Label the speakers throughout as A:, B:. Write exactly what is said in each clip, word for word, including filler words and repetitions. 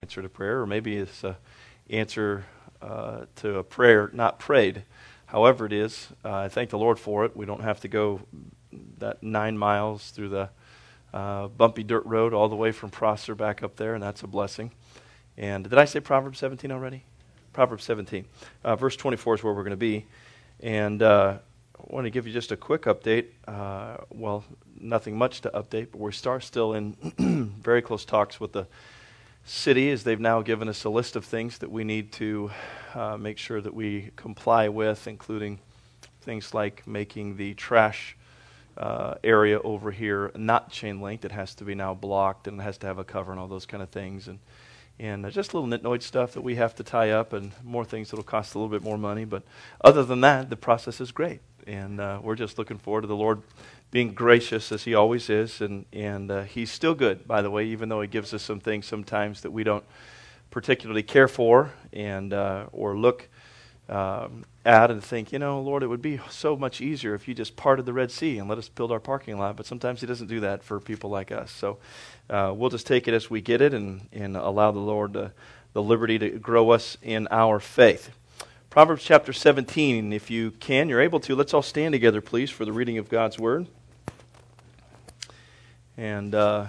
A: answer to prayer, or maybe it's an answer uh, to a prayer not prayed. However it is, uh, I thank the Lord for it. We don't have to go that nine miles through the uh, bumpy dirt road all the way from Prosser back up there, and that's a blessing. And did I say Proverbs seventeen already? Proverbs seventeen. Uh, verse twenty-four is where we're going to be. And uh, I want to give you just a quick update. Uh, well, nothing much to update, but we start still in very close talks with the city, as they've now given us a list of things that we need to uh, make sure that we comply with, including things like making the trash uh, area over here not chain linked. It has to be now blocked, and it has to have a cover and all those kind of things. And And uh, just little nitnoid stuff that we have to tie up, and more things that will cost a little bit more money. But other than that, the process is great. And uh, we're just looking forward to the Lord being gracious, as he always is. And, and uh, he's still good, by the way, even though he gives us some things sometimes that we don't particularly care for and uh, or look um, at and think, you know, Lord, it would be so much easier if you just parted the Red Sea and let us build our parking lot. But sometimes he doesn't do that for people like us. So uh, we'll just take it as we get it, and, and allow the Lord to, the liberty to grow us in our faith. Proverbs chapter seventeen, if you can, you're able to, let's all stand together, please, for the reading of God's Word. And uh,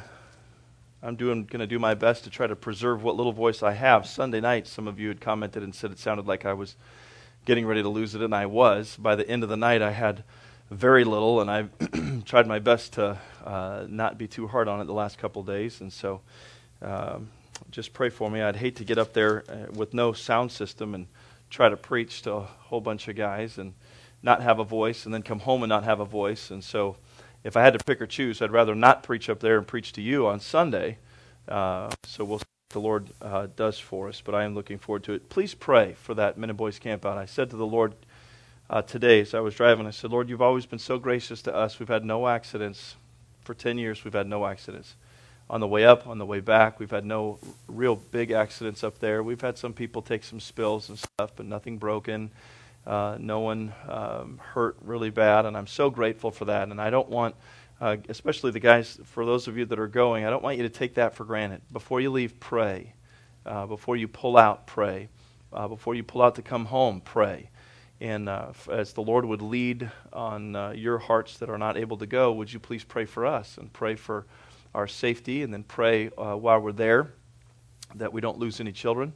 A: I'm doing going to do my best to try to preserve what little voice I have. Sunday night, some of you had commented and said it sounded like I was getting ready to lose it, and I was. By the end of the night, I had very little, and I tried my best to uh, not be too hard on it the last couple days. And so um, just pray for me. I'd hate to get up there uh, with no sound system and try to preach to a whole bunch of guys and not have a voice, and then come home and not have a voice. And so if I had to pick or choose, I'd rather not preach up there and preach to you on Sunday. Uh, so we'll see what the Lord uh, does for us, but I am looking forward to it. Please pray for that Men and Boys Camp Out. I said to the Lord uh, today as I was driving, I said, Lord, you've always been so gracious to us. We've had no accidents. For ten years, we've had no accidents. On the way up, on the way back, we've had no real big accidents up there. We've had some people take some spills and stuff, but nothing broken. Uh, no one um, hurt really bad, and I'm so grateful for that. And I don't want, uh, especially the guys, for those of you that are going, I don't want you to take that for granted. Before you leave, pray. Uh, before you pull out, pray. Uh, before you pull out to come home, pray. And uh, as the Lord would lead on uh, your hearts that are not able to go, would you please pray for us and pray for our safety, and then pray uh, while we're there that we don't lose any children,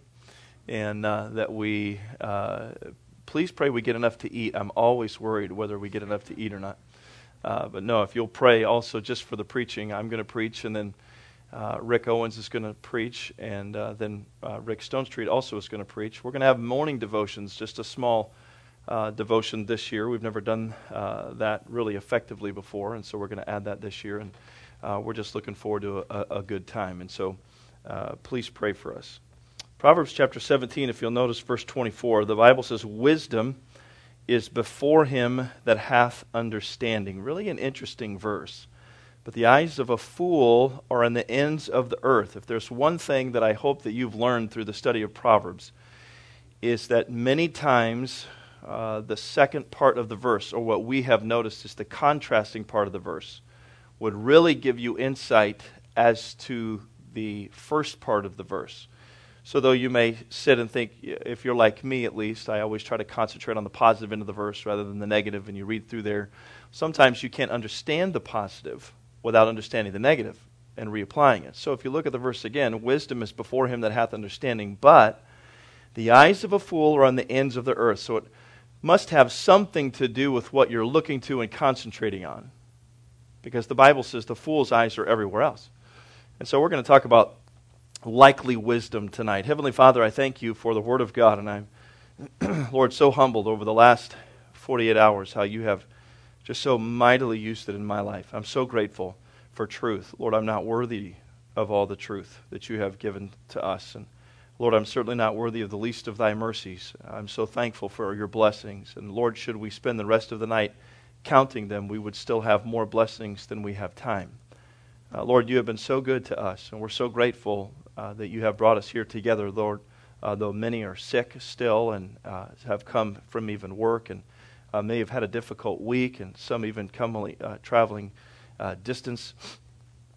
A: and uh, that we, uh, please pray we get enough to eat. I'm always worried whether we get enough to eat or not. Uh, but no, if you'll pray also just for the preaching. I'm going to preach, and then uh, Rick Owens is going to preach, and uh, then uh, Rick Stone Street also is going to preach. We're going to have morning devotions, just a small uh, devotion this year. We've never done uh, that really effectively before, and so we're going to add that this year. And Uh, we're just looking forward to a, a good time. And so uh, please pray for us. Proverbs chapter seventeen, if you'll notice verse twenty-four, the Bible says, wisdom is before him that hath understanding. Really an interesting verse. But the eyes of a fool are on the ends of the earth. If there's one thing that I hope that you've learned through the study of Proverbs, is that many times uh, the second part of the verse, or what we have noticed is the contrasting part of the verse, would really give you insight as to the first part of the verse. So though you may sit and think, if you're like me at least, I always try to concentrate on the positive end of the verse rather than the negative, and you read through there. Sometimes you can't understand the positive without understanding the negative and reapplying it. So if you look at the verse again, wisdom is before him that hath understanding, but the eyes of a fool are on the ends of the earth. So it must have something to do with what you're looking to and concentrating on. Because the Bible says the fool's eyes are everywhere else. And so we're going to talk about likely wisdom tonight. Heavenly Father, I thank you for the Word of God. And I'm, Lord, so humbled over the last forty-eight hours how you have just so mightily used it in my life. I'm so grateful for truth. Lord, I'm not worthy of all the truth that you have given to us. And Lord, I'm certainly not worthy of the least of thy mercies. I'm so thankful for your blessings. And Lord, should we spend the rest of the night counting them, we would still have more blessings than we have time. Uh, Lord, you have been so good to us, and we're so grateful uh, that you have brought us here together, Lord, uh, though many are sick still and uh, have come from even work and uh, may have had a difficult week, and some even come uh, traveling uh, distance.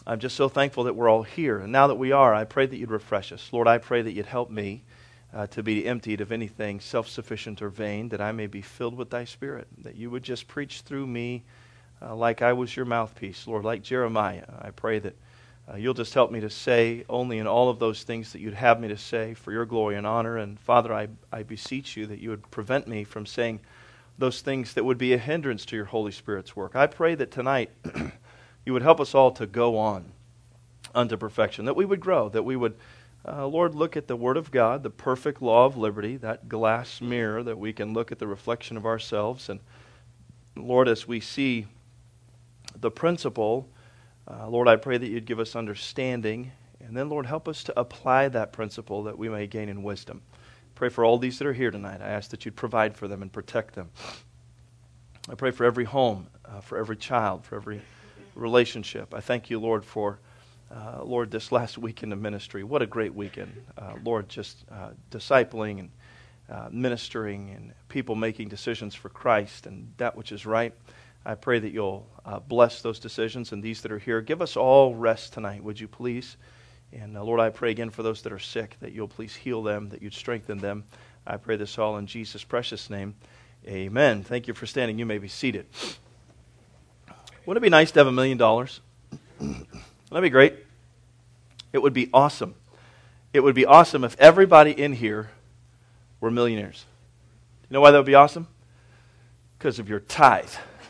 A: I'm just so thankful that we're all here. And now that we are, I pray that you'd refresh us. Lord, I pray that you'd help me uh, to be emptied of anything self-sufficient or vain, that I may be filled with thy Spirit, that you would just preach through me uh, like I was your mouthpiece. Lord, like Jeremiah, I pray that uh, you'll just help me to say only in all of those things that you'd have me to say for your glory and honor. And Father, I, I beseech you that you would prevent me from saying those things that would be a hindrance to your Holy Spirit's work. I pray that tonight you would help us all to go on unto perfection, that we would grow, that we would, uh, Lord, look at the Word of God, the perfect law of liberty, that glass mirror that we can look at the reflection of ourselves. And Lord, as we see the principle, uh, Lord, I pray that you'd give us understanding, and then, Lord, help us to apply that principle that we may gain in wisdom. Pray for all these that are here tonight. I ask that you'd provide for them and protect them. I pray for every home, uh, for every child, for every relationship. I thank you, Lord, for, uh, Lord, this last weekend of ministry. What a great weekend. Uh, Lord, just uh, discipling and uh, ministering and people making decisions for Christ and that which is right. I pray that you'll uh, bless those decisions and these that are here. Give us all rest tonight, would you please? And uh, Lord, I pray again for those that are sick, that you'll please heal them, that you'd strengthen them. I pray this all in Jesus' precious name. Amen. Thank you for standing. You may be seated. Wouldn't it be nice to have a million dollars? That'd be great. It would be awesome. It would be awesome if everybody in here were millionaires. You know why that would be awesome? Because of your tithe.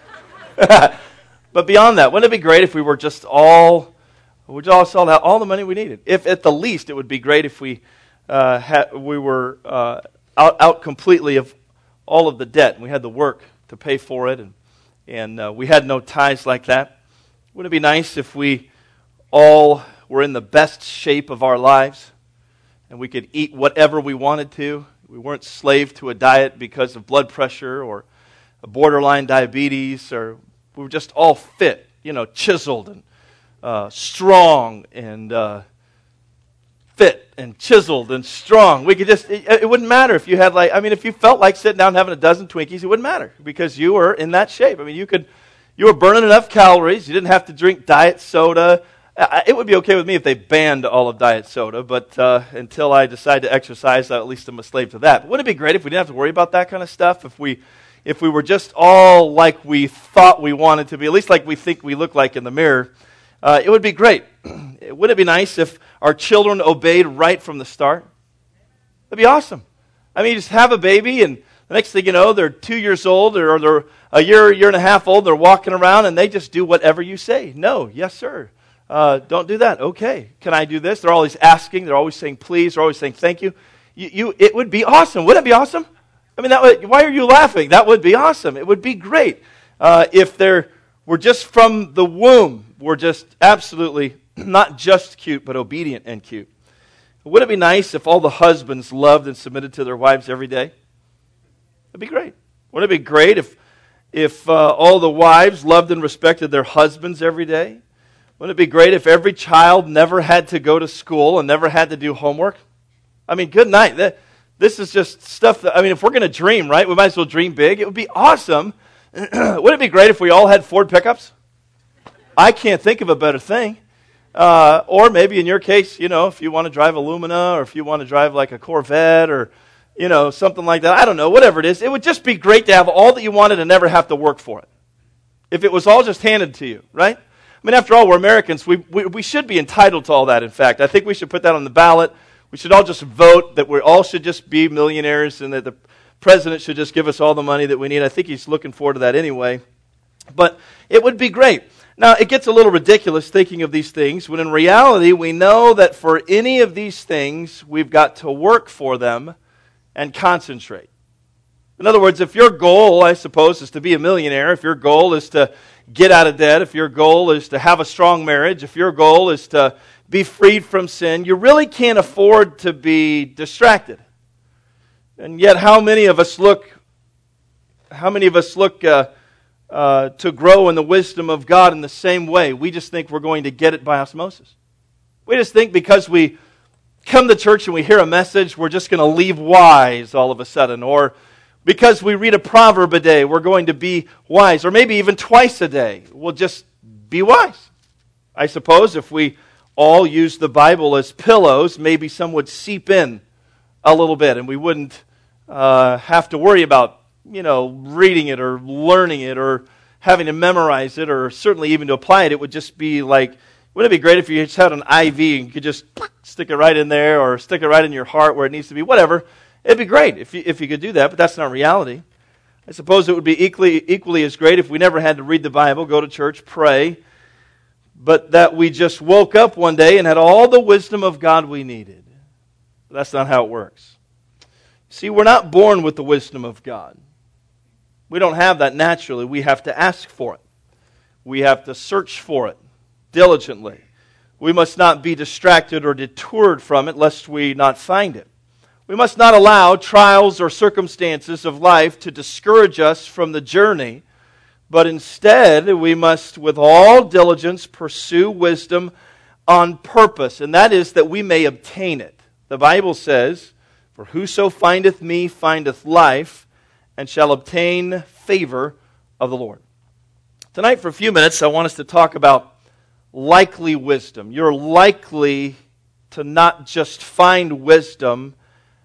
A: But beyond that, wouldn't it be great if we were just all, we just all sold out all the money we needed? If at the least, it would be great if we uh, had, we were uh, out out completely of all of the debt, and we had the work to pay for it, and and uh, we had no tithes like that. Wouldn't it be nice if we all were in the best shape of our lives, and we could eat whatever we wanted to? We weren't slave to a diet because of blood pressure or a borderline diabetes, or we were just all fit, you know, chiseled and uh, strong and uh, fit and chiseled and strong. We could just, it, it wouldn't matter if you had like, I mean, if you felt like sitting down and having a dozen Twinkies, it wouldn't matter because you were in that shape. I mean, you could, you were burning enough calories. You didn't have to drink diet soda. It would be okay with me if they banned all of diet soda, but uh, until I decide to exercise, at least I'm a slave to that. But wouldn't it be great if we didn't have to worry about that kind of stuff? If we If we were just all like we thought we wanted to be, at least like we think we look like in the mirror, uh, it would be great. Wouldn't it be nice if our children obeyed right from the start? That'd be awesome. I mean, you just have a baby, and the next thing you know, they're two years old, or they're a year, year and a half old, they're walking around, and they just do whatever you say. No, yes, sir. Uh, don't do that. Okay. Can I do this? They're always asking. They're always saying please. They're always saying thank you. You, you it would be awesome. Wouldn't it be awesome? I mean, that would, why are you laughing? That would be awesome. It would be great uh, if there were just from the womb, we're just absolutely not just cute, but obedient and cute. Would it be nice if all the husbands loved and submitted to their wives every day? That'd be great. Wouldn't it be great if if uh, all the wives loved and respected their husbands every day? Wouldn't it be great if every child never had to go to school and never had to do homework? I mean, good night. That, This is just stuff that, I mean, if we're going to dream, right, we might as well dream big. It would be awesome. Wouldn't it be great if we all had Ford pickups? I can't think of a better thing. Uh, or maybe in your case, you know, if you want to drive a Lumina, or if you want to drive like a Corvette, or, you know, something like that. I don't know, whatever it is. It would just be great to have all that you wanted and never have to work for it. If it was all just handed to you, right? I mean, after all, we're Americans. We, we, we should be entitled to all that, in fact. I think we should put that on the ballot. We should all just vote that we all should just be millionaires and that the president should just give us all the money that we need. I think he's looking forward to that anyway. But it would be great. Now, it gets a little ridiculous thinking of these things when in reality we know that for any of these things we've got to work for them and concentrate. In other words, if your goal, I suppose, is to be a millionaire, if your goal is to get out of debt, if your goal is to have a strong marriage, if your goal is to be freed from sin, you really can't afford to be distracted. And yet, how many of us look, how many of us look uh, uh, to grow in the wisdom of God in the same way? We just think we're going to get it by osmosis. We just think because we come to church and we hear a message, we're just going to leave wise all of a sudden. Or because we read a proverb a day, we're going to be wise. Or maybe even twice a day, we'll just be wise. I suppose if we all used the Bible as pillows, maybe some would seep in a little bit, and we wouldn't uh, have to worry about, you know, reading it or learning it or having to memorize it or certainly even to apply it. It would just be like, wouldn't it be great if you just had an I V and you could just stick it right in there or stick it right in your heart where it needs to be, whatever. It'd be great if you, if you could do that, but that's not reality. I suppose it would be equally, equally as great if we never had to read the Bible, go to church, pray, but that we just woke up one day and had all the wisdom of God we needed. But that's not how it works. See, we're not born with the wisdom of God. We don't have that naturally. We have to ask for it. We have to search for it diligently. We must not be distracted or detoured from it lest we not find it. We must not allow trials or circumstances of life to discourage us from the journey, but instead we must with all diligence pursue wisdom on purpose, and that is that we may obtain it. The Bible says, "For whoso findeth me findeth life, and shall obtain favor of the Lord." Tonight for a few minutes I want us to talk about likely wisdom. You're likely to not just find wisdom,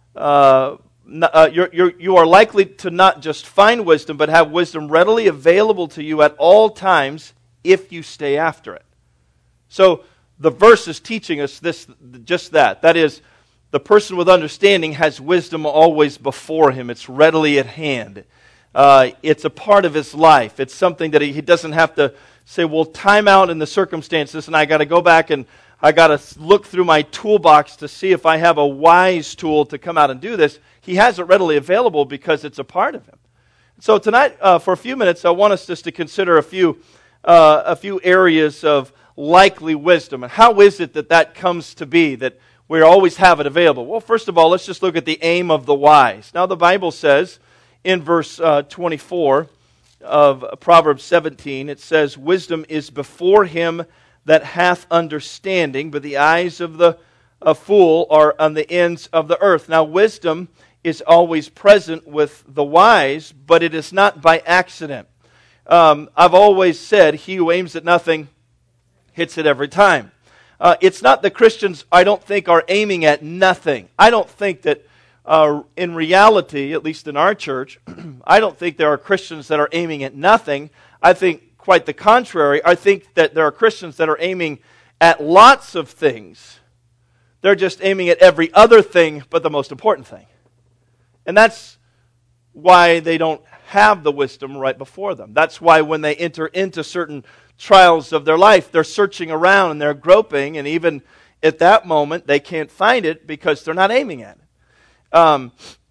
A: uh, uh, you're, you're, you are likely to not just find wisdom, but have wisdom readily available to you at all times if you stay after it. So the verse is teaching us this, just that. That is, the person with understanding has wisdom always before him. It's readily at hand. Uh, it's a part of his life. It's something that he, he doesn't have to say, well, time out in the circumstances, and I got to go back and I got to look through my toolbox to see if I have a wise tool to come out and do this. He has it readily available because it's a part of him. So tonight, uh, for a few minutes, I want us just to consider a few uh, a few areas of likely wisdom. And how is it that that comes to be, that we always have it available? Well, first of all, let's just look at the aim of the wise. Now, the Bible says in verse uh, twenty-four of Proverbs seventeen, it says, "Wisdom is before him that hath understanding, but the eyes of the a fool are on the ends of the earth." Now, wisdom is always present with the wise, but it is not by accident. Um, I've always said, he who aims at nothing hits it every time. Uh, it's not that Christians, I don't think, are aiming at nothing. I don't think that uh, in reality, at least in our church, I don't think there are Christians that are aiming at nothing. I think quite the contrary. I think that there are Christians that are aiming at lots of things. They're just aiming at every other thing but the most important thing. And that's why they don't have the wisdom right before them. That's why when they enter into certain trials of their life, they're searching around and they're groping, and even at that moment they can't find it because they're not aiming at it. Um,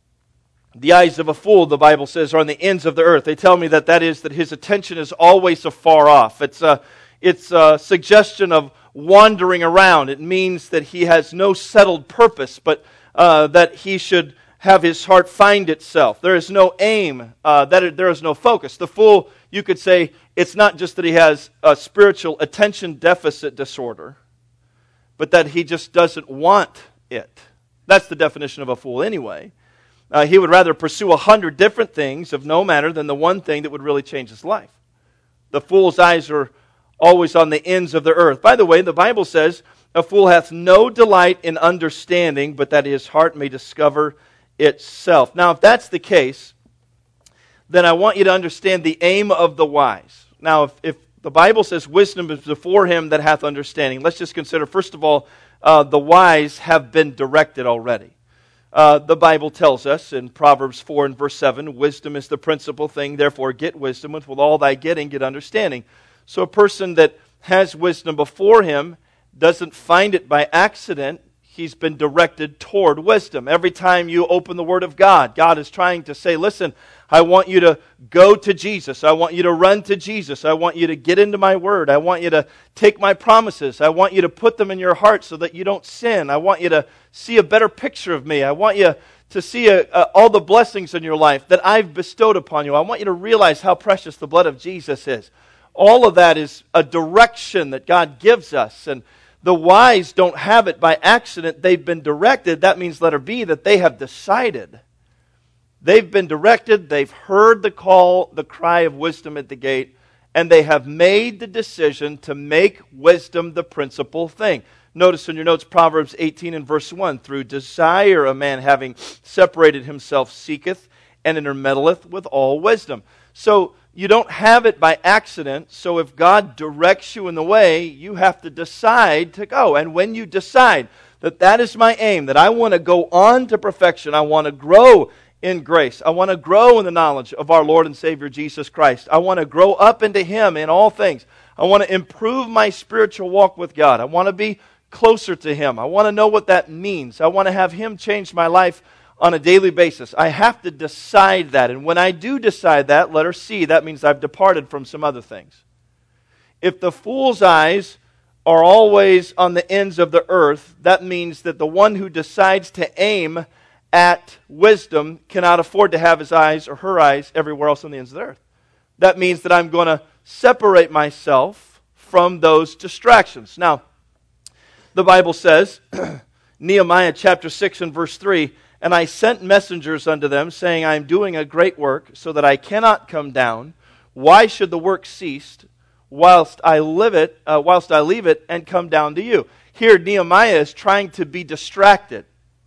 A: the eyes of a fool, the Bible says, are on the ends of the earth. They tell me that that is that his attention is always afar off. It's a, it's a suggestion of wandering around. It means that he has no settled purpose, but uh, that he should have his heart find itself. There is no aim, uh, that there is no focus. The fool, you could say, it's not just that he has a spiritual attention deficit disorder, but that he just doesn't want it. That's the definition of a fool anyway. Uh, he would rather pursue a hundred different things of no matter than the one thing that would really change his life. The fool's eyes are always on the ends of the earth. By the way, the Bible says, "A fool hath no delight in understanding, but that his heart may discover itself." Now, if that's the case, then I want you to understand the aim of the wise. Now, if, if the Bible says wisdom is before him that hath understanding, let's just consider, first of all, uh, the wise have been directed already. Uh, the Bible tells us in Proverbs four and verse seven, "Wisdom is the principal thing, therefore get wisdom, and with all thy getting get understanding." So a person that has wisdom before him doesn't find it by accident. He's been directed toward wisdom. Every time you open the Word of God, God is trying to say, listen, I want you to go to Jesus. I want you to run to Jesus. I want you to get into my Word. I want you to take my promises. I want you to put them in your heart so that you don't sin. I want you to see a better picture of me. I want you to see a, a, all the blessings in your life that I've bestowed upon you. I want you to realize how precious the blood of Jesus is. All of that is a direction that God gives us, and the wise don't have it by accident. They've been directed. That means, letter B, that they have decided. They've been directed. They've heard the call, the cry of wisdom at the gate, and they have made the decision to make wisdom the principal thing. Notice in your notes, Proverbs eighteen and verse one, through desire a man having separated himself seeketh, and intermeddleth with all wisdom. So you don't have it by accident, so if God directs you in the way, you have to decide to go. And when you decide that that is my aim, that I want to go on to perfection, I want to grow in grace, I want to grow in the knowledge of our Lord and Savior Jesus Christ, I want to grow up into Him in all things, I want to improve my spiritual walk with God, I want to be closer to Him. I want to know what that means. I want to have Him change my life on a daily basis. I have to decide that. And when I do decide that, letter C, that means I've departed from some other things. If the fool's eyes are always on the ends of the earth, that means that the one who decides to aim at wisdom cannot afford to have his eyes or her eyes everywhere else on the ends of the earth. That means that I'm going to separate myself from those distractions. Now, the Bible says, Nehemiah chapter six and verse three, and I sent messengers unto them, saying, I am doing a great work, so that I cannot come down. Why should the work cease, whilst I live it, uh, whilst I leave it, and come down to you? Here, Nehemiah is trying to be distracted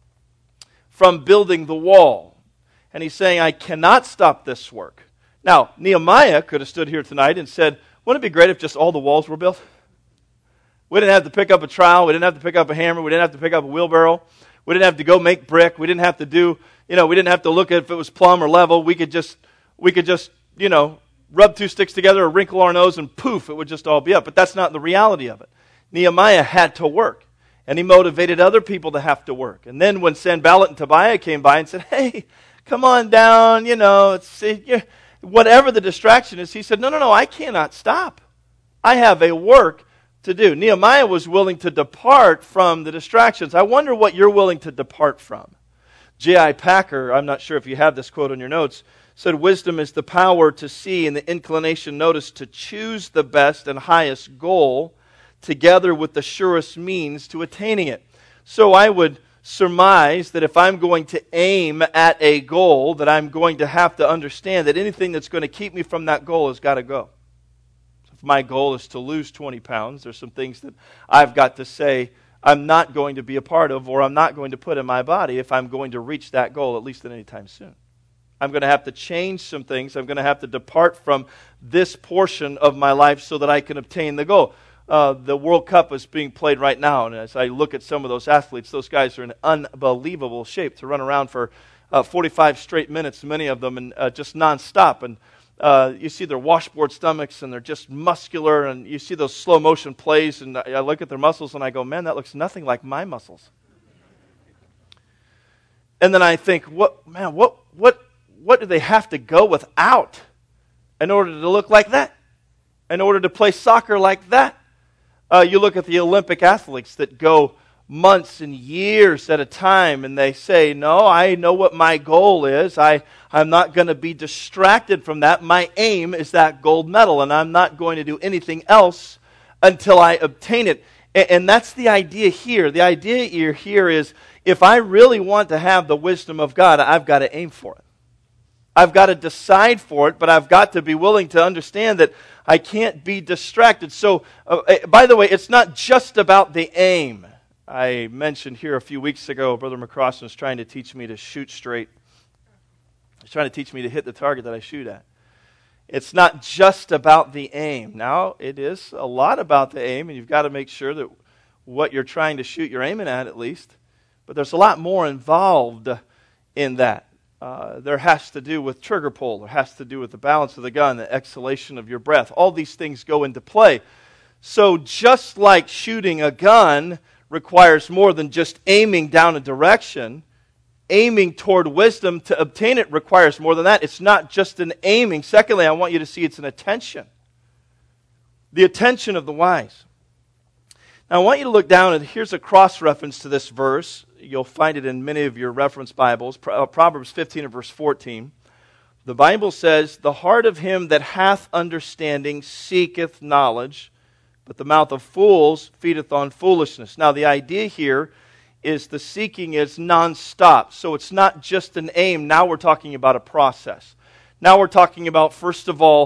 A: from building the wall. And he's saying, I cannot stop this work. Now, Nehemiah could have stood here tonight and said, wouldn't it be great if just all the walls were built? We didn't have to pick up a trowel. We didn't have to pick up a hammer. We didn't have to pick up a wheelbarrow. We didn't have to go make brick. We didn't have to do, you know, we didn't have to look at if it was plumb or level. We could just, we could just, you know, rub two sticks together or wrinkle our nose and poof, it would just all be up. But that's not the reality of it. Nehemiah had to work, and he motivated other people to have to work. And then when Sanballat and Tobiah came by and said, hey, come on down, you know, it's, it, whatever the distraction is, he said, no, no, no, I cannot stop. I have a work to do. Nehemiah was willing to depart from the distractions. I wonder what you're willing to depart from. J I Packer, I'm not sure if you have this quote on your notes, said, wisdom is the power to see and the inclination, notice, to choose the best and highest goal together with the surest means to attaining it. So I would surmise that if I'm going to aim at a goal, that I'm going to have to understand that anything that's going to keep me from that goal has got to go. If my goal is to lose twenty pounds, there's some things that I've got to say I'm not going to be a part of, or I'm not going to put in my body if I'm going to reach that goal, at least at any time soon. I'm going to have to change some things. I'm going to have to depart from this portion of my life so that I can obtain the goal. Uh, the World Cup is being played right now, and as I look at some of those athletes, those guys are in unbelievable shape to run around for uh, forty-five straight minutes, many of them, and uh, just nonstop. And Uh, you see their washboard stomachs, and they're just muscular, and you see those slow motion plays, and I look at their muscles, and I go, man, that looks nothing like my muscles. And then I think, what, man, what, what, what do they have to go without in order to look like that? In order to play soccer like that? Uh, you look at the Olympic athletes that go months and years at a time, and they say, no, I know what my goal is. I, I'm not going to be distracted from that. My aim is that gold medal, and I'm not going to do anything else until I obtain it. And, and that's the idea here. The idea here is, if I really want to have the wisdom of God, I've got to aim for it. I've got to decide for it, but I've got to be willing to understand that I can't be distracted. So, uh, by the way, it's not just about the aim. I mentioned here a few weeks ago, Brother McCrossan was trying to teach me to shoot straight. He's trying to teach me to hit the target that I shoot at. It's not just about the aim. Now, it is a lot about the aim, and you've got to make sure that what you're trying to shoot, you're aiming at at least. But there's a lot more involved in that. Uh, there has to do with trigger pull. There has to do with the balance of the gun, the exhalation of your breath. All these things go into play. So just like shooting a gun requires more than just aiming down a direction, aiming toward wisdom to obtain it requires more than that. It's not just an aiming. Secondly, I want you to see it's an attention. The attention of the wise. Now I want you to look down, and here's a cross-reference to this verse. You'll find it in many of your reference Bibles. Proverbs fifteen and verse fourteen. The Bible says, the heart of him that hath understanding seeketh knowledge, but the mouth of fools feedeth on foolishness. Now the idea here is the seeking is nonstop. So it's not just an aim. Now we're talking about a process. Now we're talking about, first of all,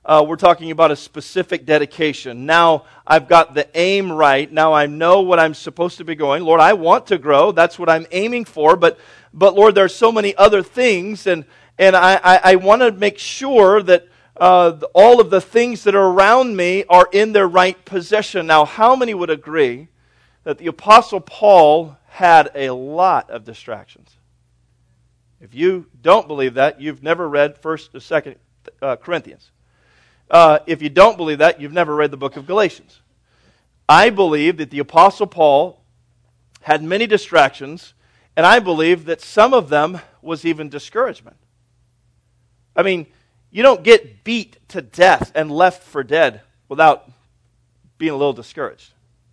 A: Uh, we're talking about a specific dedication. Now I've got the aim right. Now I know what I'm supposed to be going. Lord, I want to grow. That's what I'm aiming for. But, but Lord, there's so many other things, and and I, I, I want to make sure that uh, all of the things that are around me are in their right position. Now, how many would agree that the Apostle Paul had a lot of distractions? If you don't believe that, you've never read First or Second uh, Corinthians. Uh, if you don't believe that, you've never read the book of Galatians. I believe that the Apostle Paul had many distractions, and I believe that some of them was even discouragement. I mean, you don't get beat to death and left for dead without being a little discouraged.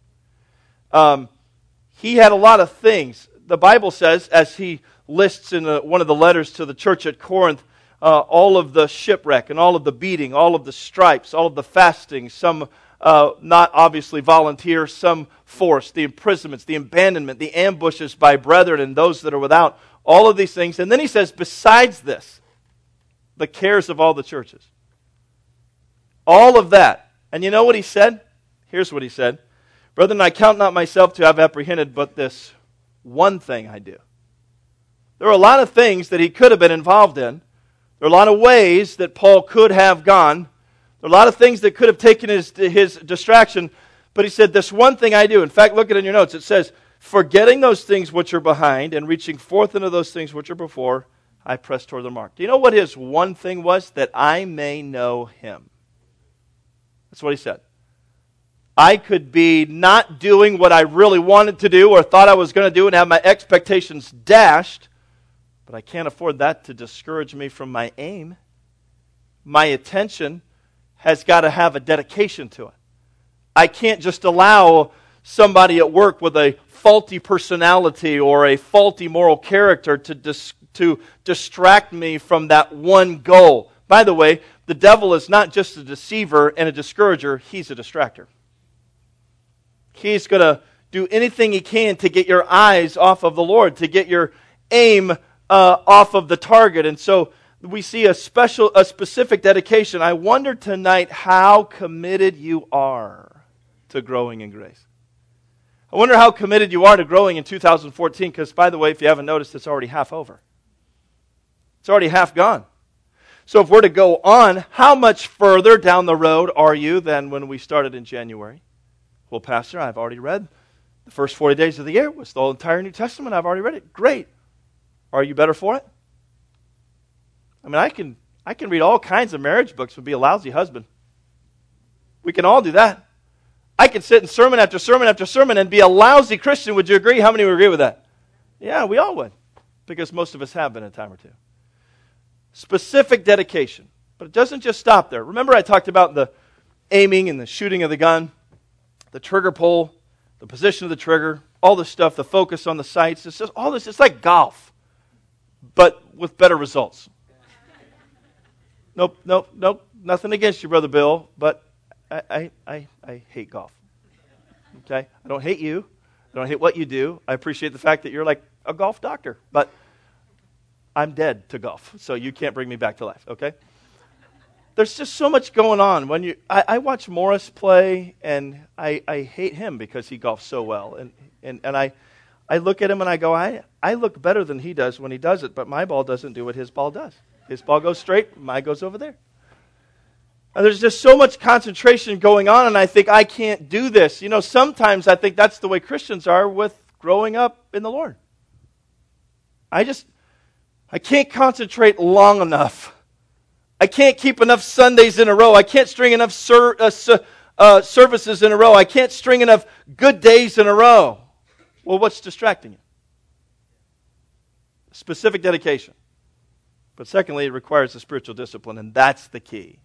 A: Um, he had a lot of things. The Bible says, as he lists in a, one of the letters to the church at Corinth, Uh, all of the shipwreck and all of the beating, all of the stripes, all of the fasting, some uh, not obviously volunteer, some forced, the imprisonments, the abandonment, the ambushes by brethren and those that are without, all of these things. And then he says, besides this, the cares of all the churches. All of that. And you know what he said? Here's what he said. Brethren, I count not myself to have apprehended, but this one thing I do. There are a lot of things that he could have been involved in. There are a lot of ways that Paul could have gone. There are a lot of things that could have taken his, his distraction. But he said, this one thing I do. In fact, look at it in your notes. It says, forgetting those things which are behind and reaching forth into those things which are before, I press toward the mark. Do you know what his one thing was? That I may know him. That's what he said. I could be not doing what I really wanted to do or thought I was going to do and have my expectations dashed. But I can't afford that to discourage me from my aim. My attention has got to have a dedication to it. I can't just allow somebody at work with a faulty personality or a faulty moral character to dis- to distract me from that one goal. By the way, the devil is not just a deceiver and a discourager, he's a distractor. He's going to do anything he can to get your eyes off of the Lord, to get your aim Uh, off of the target. And so we see a special, a specific dedication. I wonder tonight how committed you are to growing in grace. I wonder how committed you are to growing in two thousand fourteen, because by the way, if you haven't noticed, it's already half over. It's already half gone. So if we're to go on, how much further down the road are you than when we started in January? Well, Pastor, I've already read the first forty days of the year. Was the entire New Testament. I've already read it. Great. Are you better for it? I mean, I can I can read all kinds of marriage books and be a lousy husband. We can all do that. I can sit in sermon after sermon after sermon and be a lousy Christian. Would you agree? How many would agree with that? Yeah, we all would. Because most of us have been a time or two. Specific dedication. But it doesn't just stop there. Remember I talked about the aiming and the shooting of the gun, the trigger pull, the position of the trigger, all this stuff, the focus on the sights. It's just all this. It's like golf, but with better results. Nope, nope, nope. Nothing against you, Brother Bill, but I, I, I, I hate golf. Okay? I don't hate you. I don't hate what you do. I appreciate the fact that you're like a golf doctor, but I'm dead to golf, so you can't bring me back to life, okay? There's just so much going on. When you, I, I watch Morris play, and I, I hate him because he golfs so well. And, and, and I, I look at him and I go, I, I look better than he does when he does it, but my ball doesn't do what his ball does. His ball goes straight, mine goes over there. And there's just so much concentration going on, and I think I can't do this. You know, sometimes I think that's the way Christians are with growing up in the Lord. I just, I can't concentrate long enough. I can't keep enough Sundays in a row. I can't string enough ser- uh, uh, services in a row. I can't string enough good days in a row. Well, what's distracting you? Specific dedication. But secondly, it requires a spiritual discipline, and that's the key.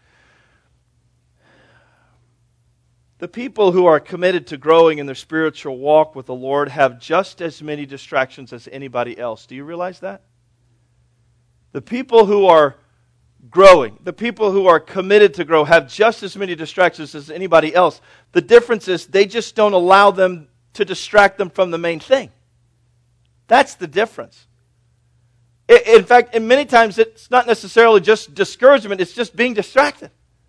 A: The people who are committed to growing in their spiritual walk with the Lord have just as many distractions as anybody else. Do you realize that? The people who are growing, the people who are committed to grow have just as many distractions as anybody else. The difference is they just don't allow them to distract them from the main thing. That's the difference. In fact, and many times it's not necessarily just discouragement, it's just being distracted.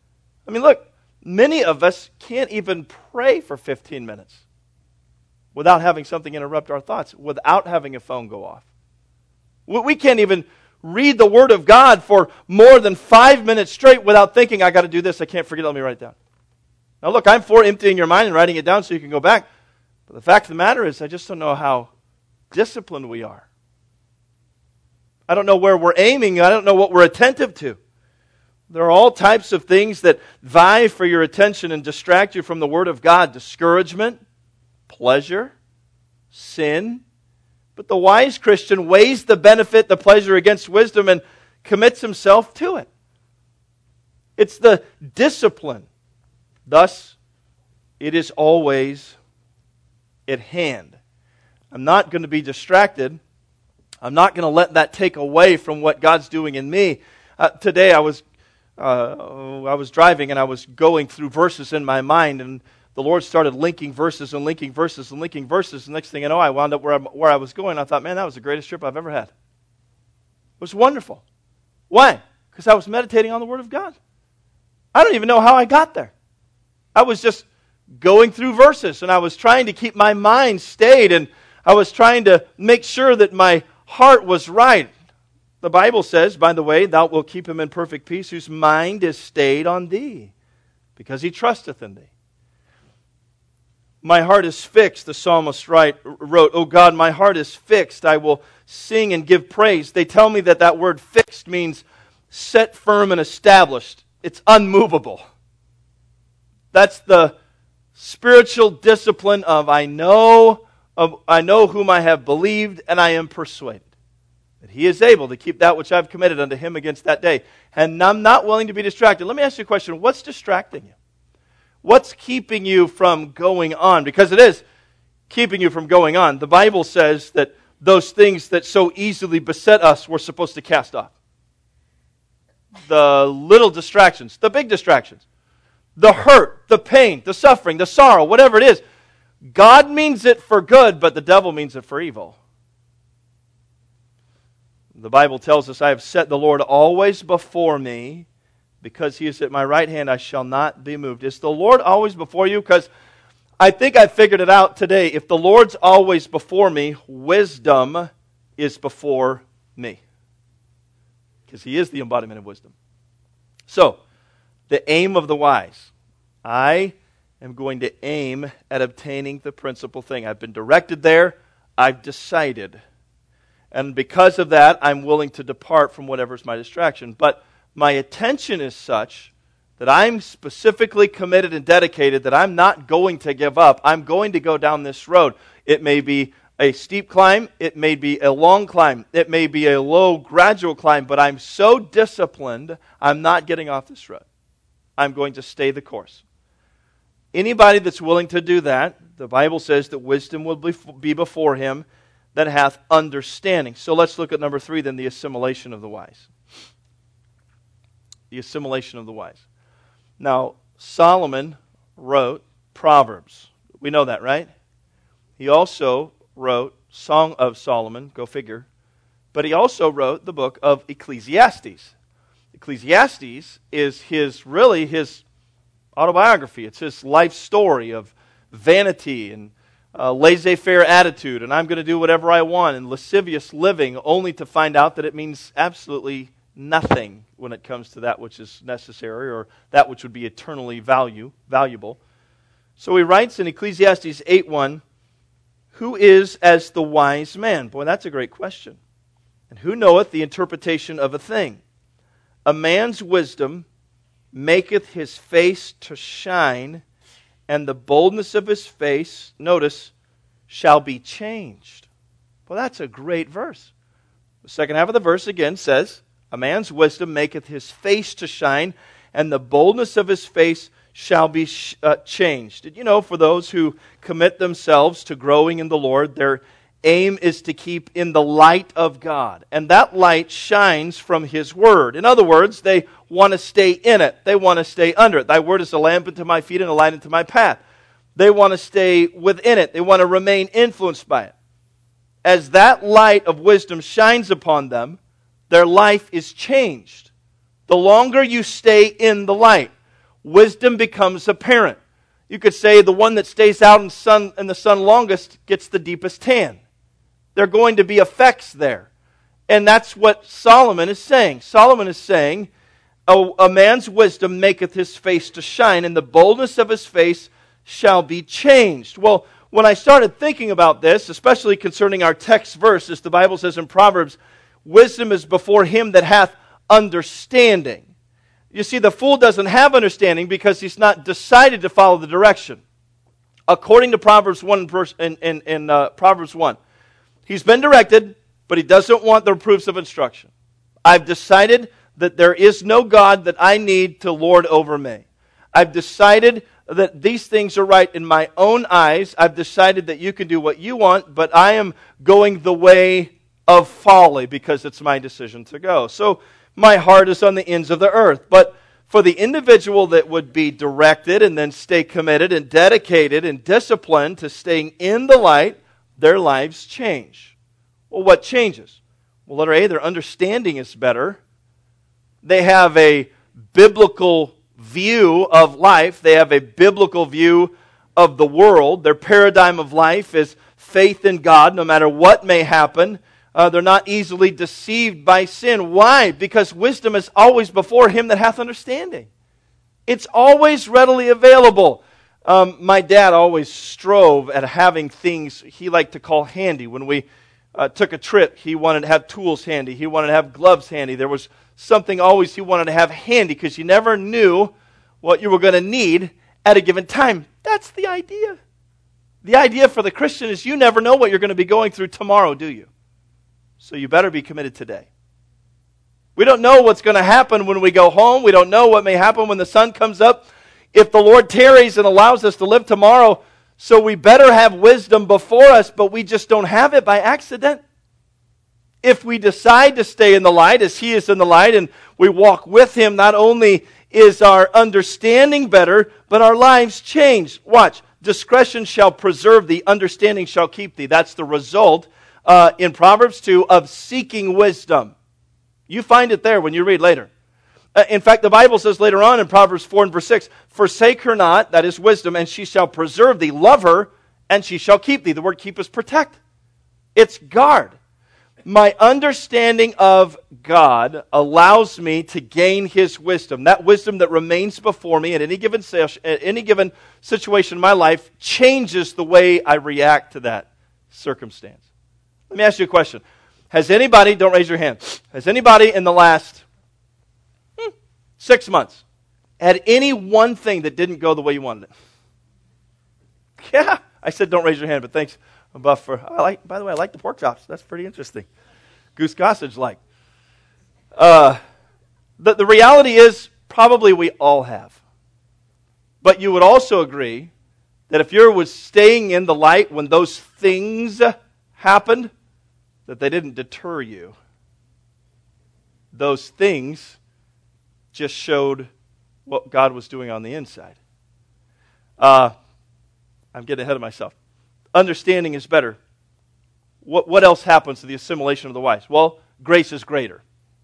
A: I mean, look, many of us can't even pray for fifteen minutes without having something interrupt our thoughts, without having a phone go off. We can't even read the Word of God for more than five minutes straight without thinking, I got to do this, I can't forget it, let me write it down. Now look, I'm for emptying your mind and writing it down so you can go back. But the fact of the matter is, I just don't know how disciplined we are. I don't know where we're aiming. I don't know what we're attentive to. There are all types of things that vie for your attention and distract you from the Word of God. Discouragement, pleasure, sin. But the wise Christian weighs the benefit, the pleasure against wisdom and commits himself to it. It's the discipline. Thus, it is always at hand. I'm not going to be distracted. I'm not going to let that take away from what God's doing in me. Uh, today I was uh, I was driving and I was going through verses in my mind, and the Lord started linking verses and linking verses and linking verses. The next thing I know, I wound up where, I, where I was going. I thought, man, that was the greatest trip I've ever had. It was wonderful. Why? Because I was meditating on the Word of God. I don't even know how I got there. I was just going through verses, and I was trying to keep my mind stayed, and I was trying to make sure that my heart was right. The Bible says, by the way, thou wilt keep him in perfect peace, whose mind is stayed on thee, because he trusteth in thee. My heart is fixed, the psalmist write, wrote, O God, my heart is fixed, I will sing and give praise. They tell me that that word fixed means set firm and established. It's unmovable. That's the spiritual discipline of I know of I know whom I have believed, and I am persuaded that he is able to keep that which I've committed unto him against that day. And I'm not willing to be distracted. Let me ask you a question. What's distracting you? What's keeping you from going on? Because it is keeping you from going on. The Bible says that those things that so easily beset us we're supposed to cast off. The little distractions, the big distractions. The hurt, the pain, the suffering, the sorrow, whatever it is. God means it for good, but the devil means it for evil. The Bible tells us, I have set the Lord always before me, because he is at my right hand, I shall not be moved. Is the Lord always before you? Because I think I figured it out today. If the Lord's always before me, wisdom is before me. Because he is the embodiment of wisdom. So, the aim of the wise. I am going to aim at obtaining the principal thing. I've been directed there. I've decided. And because of that, I'm willing to depart from whatever's my distraction. But my attention is such that I'm specifically committed and dedicated that I'm not going to give up. I'm going to go down this road. It may be a steep climb. It may be a long climb. It may be a low, gradual climb. But I'm so disciplined, I'm not getting off this road. I'm going to stay the course. Anybody that's willing to do that, the Bible says that wisdom will be before him that hath understanding. So let's look at number three then, the assimilation of the wise. The assimilation of the wise. Now, Solomon wrote Proverbs. We know that, right? He also wrote Song of Solomon, go figure. But he also wrote the book of Ecclesiastes. Ecclesiastes is his, really his autobiography. It's his life story of vanity and uh, laissez-faire attitude, and I'm going to do whatever I want, and lascivious living, only to find out that it means absolutely nothing when it comes to that which is necessary or that which would be eternally value, valuable. So he writes in Ecclesiastes eight one, who is as the wise man? Boy, that's a great question. And who knoweth the interpretation of a thing? A man's wisdom maketh his face to shine, and the boldness of his face, notice, shall be changed. Well, that's a great verse. The second half of the verse again says, a man's wisdom maketh his face to shine, and the boldness of his face shall be sh- uh, changed. Did you know, for those who commit themselves to growing in the Lord, their aim is to keep in the light of God. And that light shines from His Word. In other words, they want to stay in it. They want to stay under it. Thy Word is a lamp unto my feet and a light unto my path. They want to stay within it. They want to remain influenced by it. As that light of wisdom shines upon them, their life is changed. The longer you stay in the light. wisdom becomes apparent. You could say the one that stays out in, sun, in the sun longest gets the deepest tan. There are going to be effects there. And that's what Solomon is saying. Solomon is saying, a, a man's wisdom maketh his face to shine, and the boldness of his face shall be changed. Well, when I started thinking about this, especially concerning our text verse, as the Bible says in Proverbs, wisdom is before him that hath understanding. You see, the fool doesn't have understanding because he's not decided to follow the direction. According to Proverbs one, in, in, in uh, Proverbs one, he's been directed, but he doesn't want the reproofs of instruction. I've decided that there is no God that I need to lord over me. I've decided that these things are right in my own eyes. I've decided that you can do what you want, but I am going the way of folly because it's my decision to go. So my heart is on the ends of the earth. But for the individual that would be directed and then stay committed and dedicated and disciplined to staying in the light, their lives change. Well, what changes? Well, letter A, their understanding is better. They have a biblical view of life. They have a biblical view of the world. Their paradigm of life is faith in God no matter what may happen. Uh, they're not easily deceived by sin. Why? Because wisdom is always before him that hath understanding. It's always readily available. Um, my dad always strove at having things he liked to call handy. When we uh, took a trip, he wanted to have tools handy. He wanted to have gloves handy. There was something always he wanted to have handy because you never knew what you were going to need at a given time. That's the idea. The idea for the Christian is you never know what you're going to be going through tomorrow, do you? So you better be committed today. We don't know what's going to happen when we go home. We don't know what may happen when the sun comes up. If the Lord tarries and allows us to live tomorrow, so we better have wisdom before us, but we just don't have it by accident. If we decide to stay in the light as He is in the light and we walk with Him, not only is our understanding better, but our lives change. Watch. Discretion shall preserve thee, understanding shall keep thee. That's the result uh, in Proverbs two of seeking wisdom. You find it there when you read later. Uh, in fact, the Bible says later on in Proverbs four and verse six, forsake her not, that is wisdom, and she shall preserve thee. Love her, and she shall keep thee. The word keep is protect. It's guard. My understanding of God allows me to gain His wisdom. That wisdom that remains before me at any given at any given situation in my life changes the way I react to that circumstance. Let me ask you a question. Has anybody, don't raise your hand, has anybody in the last hmm, six months had any one thing that didn't go the way you wanted it? Yeah, I said don't raise your hand, but thanks. Buff for, I like, by the way, I like the pork chops. That's pretty interesting. Goose Gossage like. Uh, the, the reality is, probably we all have. But you would also agree that if you was staying in the light when those things happened, that they didn't deter you. Those things just showed what God was doing on the inside. Uh, I'm getting ahead of myself. Understanding is better. What, what else happens to the assimilation of the wise? Well, grace is greater.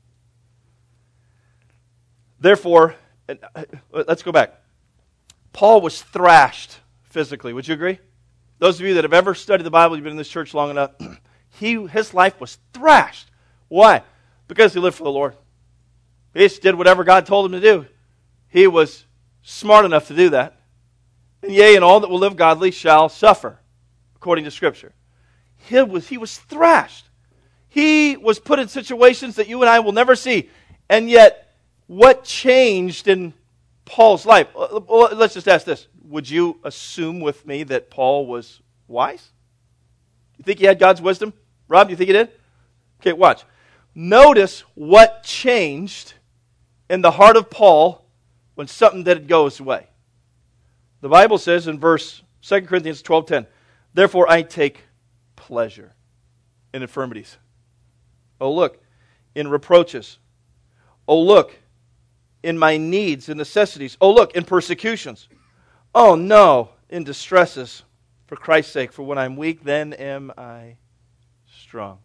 A: Therefore, let's go back. Paul was thrashed physically. Would you agree? Those of you that have ever studied the Bible, you've been in this church long enough, he his life was thrashed. Why? Because he lived for the Lord. He just did whatever God told him to do. He was smart enough to do that. And yea, and all that will live godly shall suffer, according to Scripture. He was, he was thrashed. He was put in situations that you and I will never see. And yet, what changed in Paul's life? Let's just ask this. Would you assume with me that Paul was wise? You think he had God's wisdom? Rob, do you think he did? Okay, watch. Notice what changed in the heart of Paul when something didn't go his way. The Bible says in verse Second Corinthians twelve ten, therefore I take pleasure in infirmities. Oh, look, in reproaches. Oh, look, in my needs and necessities. Oh, look, in persecutions. Oh, no, in distresses. For Christ's sake, for when I'm weak, then am I strong.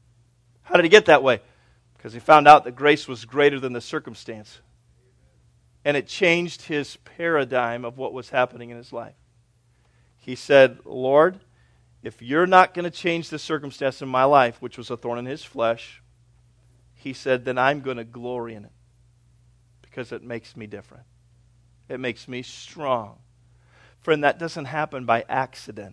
A: How did he get that way? Because he found out that grace was greater than the circumstance. And it changed his paradigm of what was happening in his life. He said, Lord, if you're not going to change the circumstance in my life, which was a thorn in his flesh, he said, then I'm going to glory in it because it makes me different. It makes me strong. Friend, that doesn't happen by accident.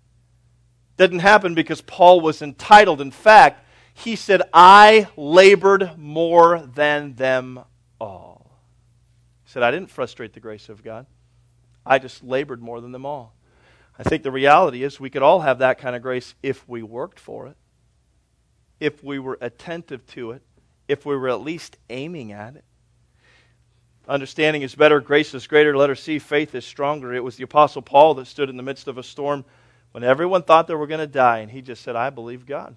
A: It didn't happen because Paul was entitled. In fact, he said, I labored more than them all. He said, I didn't frustrate the grace of God. I just labored more than them all. I think the reality is we could all have that kind of grace if we worked for it, if we were attentive to it, if we were at least aiming at it. Understanding is better, grace is greater, letter C, faith is stronger. It was the Apostle Paul that stood in the midst of a storm when everyone thought they were going to die, and he just said, I believe God.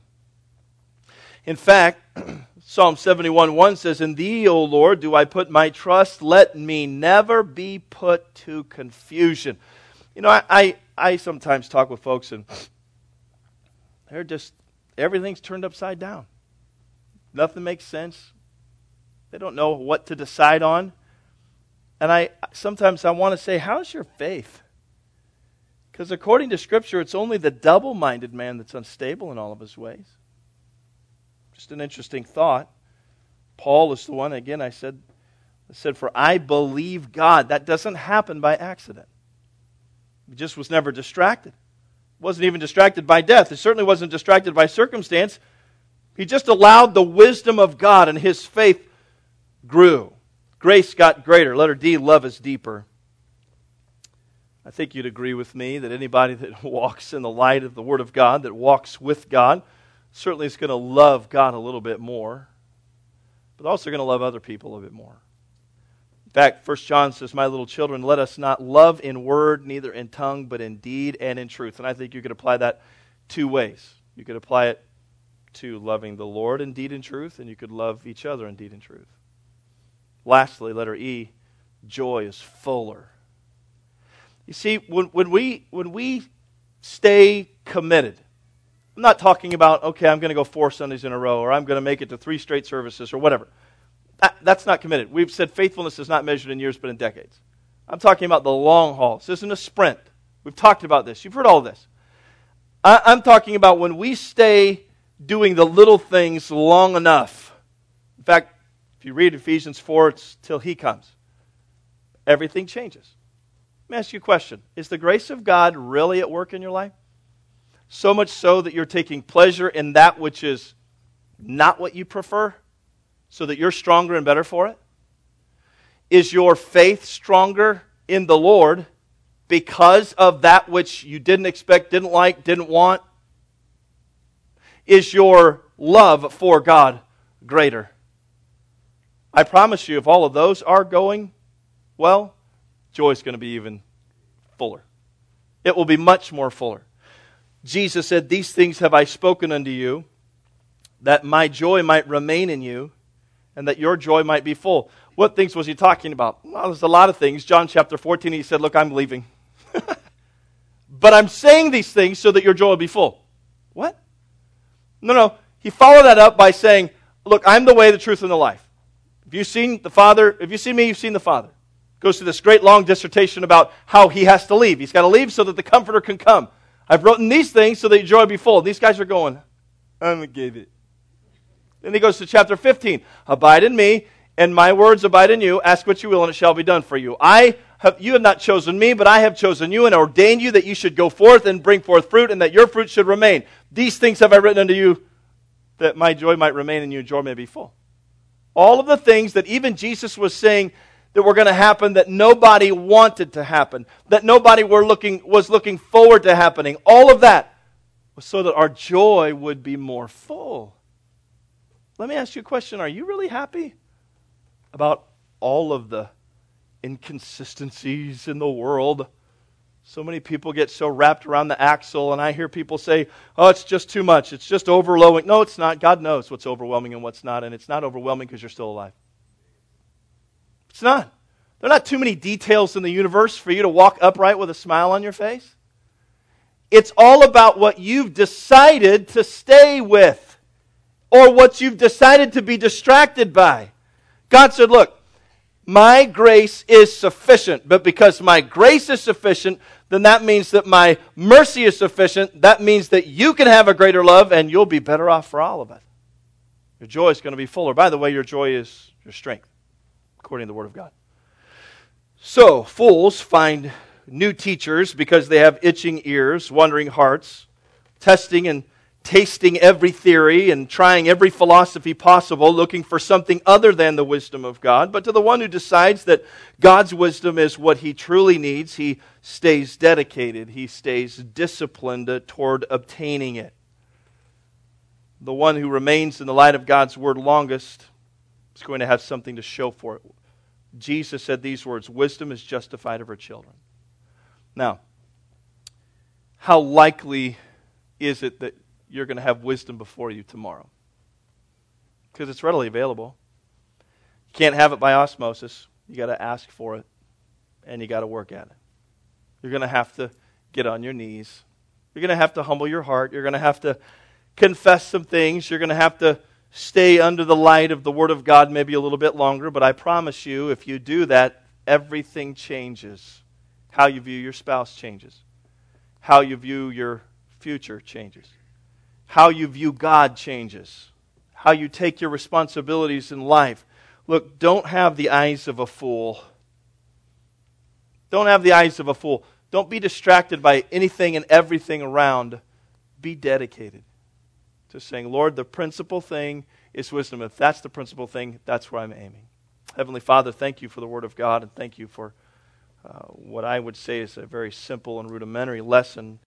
A: In fact, Psalm seventy-one one says, in thee, O Lord, do I put my trust. Let me never be put to confusion. You know, I, I, I sometimes talk with folks and they're just, everything's turned upside down. Nothing makes sense. They don't know what to decide on. And I sometimes I want to say, how's your faith? Because according to Scripture, it's only the double-minded man that's unstable in all of his ways. Just an interesting thought. Paul is the one, again, I said, I said, for I believe God. That doesn't happen by accident. He just was never distracted. Wasn't even distracted by death. He certainly wasn't distracted by circumstance. He just allowed the wisdom of God, and his faith grew. Grace got greater. Letter D, love is deeper. I think you'd agree with me that anybody that walks in the light of the Word of God, that walks with God, certainly is going to love God a little bit more, but also going to love other people a little bit more. In fact, First John says, my little children, let us not love in word, neither in tongue, but in deed and in truth. And I think you could apply that two ways. You could apply it to loving the Lord in deed and truth, and you could love each other in deed and truth. Lastly, letter E, joy is fuller. You see, when, when we when we stay committed, I'm not talking about, okay, I'm going to go four Sundays in a row, or I'm going to make it to three straight services, or whatever. That, that's not committed. We've said faithfulness is not measured in years, but in decades. I'm talking about the long haul. This isn't a sprint. We've talked about this. You've heard all this. I, I'm talking about when we stay doing the little things long enough. In fact, if you read Ephesians four, it's till He comes. Everything changes. Let me ask you a question. Is the grace of God really at work in your life? So much so that you're taking pleasure in that which is not what you prefer, so that you're stronger and better for it? Is your faith stronger in the Lord because of that which you didn't expect, didn't like, didn't want? Is your love for God greater? I promise you, if all of those are going well, joy is going to be even fuller. It will be much more fuller. Jesus said, these things have I spoken unto you, that my joy might remain in you, and that your joy might be full. What things was he talking about? Well, there's a lot of things. John chapter fourteen, he said, look, I'm leaving. But I'm saying these things so that your joy will be full. What? No, no. He followed that up by saying, look, I'm the way, the truth, and the life. If you've seen the Father, if you see me, you've seen the Father. Goes through this great long dissertation about how he has to leave. He's got to leave so that the Comforter can come. I've written these things so that your joy will be full. These guys are going, I'm going to give it. Then he goes to chapter fifteen. Abide in me, and my words abide in you. Ask what you will, and it shall be done for you. I have, you have not chosen me, but I have chosen you and ordained you that you should go forth and bring forth fruit, and that your fruit should remain. These things have I written unto you, that my joy might remain in you, and your joy may be full. All of the things that even Jesus was saying that were going to happen that nobody wanted to happen, that nobody were looking was looking forward to happening, all of that was so that our joy would be more full. Let me ask you a question. Are you really happy about all of the inconsistencies in the world? So many people get so wrapped around the axle, and I hear people say, oh, it's just too much. It's just overwhelming. No, it's not. God knows what's overwhelming and what's not, and it's not overwhelming because you're still alive. It's not. There are not too many details in the universe for you to walk upright with a smile on your face. It's all about what you've decided to stay with, or what you've decided to be distracted by. God said, look, My grace is sufficient. But because my grace is sufficient, then that means that my mercy is sufficient. That means that you can have a greater love and you'll be better off for all of it. Your joy is going to be fuller. By the way, your joy is your strength, according to the Word of God. So, fools find new teachers because they have itching ears, wandering hearts, testing and tasting every theory and trying every philosophy possible, looking for something other than the wisdom of God. But to the one who decides that God's wisdom is what he truly needs, he stays dedicated, he stays disciplined toward obtaining it. The one who remains in the light of God's Word longest is going to have something to show for it. Jesus said these words, "Wisdom is justified of her children." Now, how likely is it that you're going to have wisdom before you tomorrow? Because it's readily available. You can't have it by osmosis. You got to ask for it, and you got to work at it. You're going to have to get on your knees. You're going to have to humble your heart. You're going to have to confess some things. You're going to have to stay under the light of the Word of God maybe a little bit longer. But I promise you, if you do that, everything changes. How you view your spouse changes. How you view your future changes. How you view God changes. How you take your responsibilities in life. Look, don't have the eyes of a fool. Don't have the eyes of a fool. Don't be distracted by anything and everything around. Be dedicated to saying, Lord, the principal thing is wisdom. If that's the principal thing, that's where I'm aiming. Heavenly Father, thank you for the Word of God, and thank you for uh, what I would say is a very simple and rudimentary lesson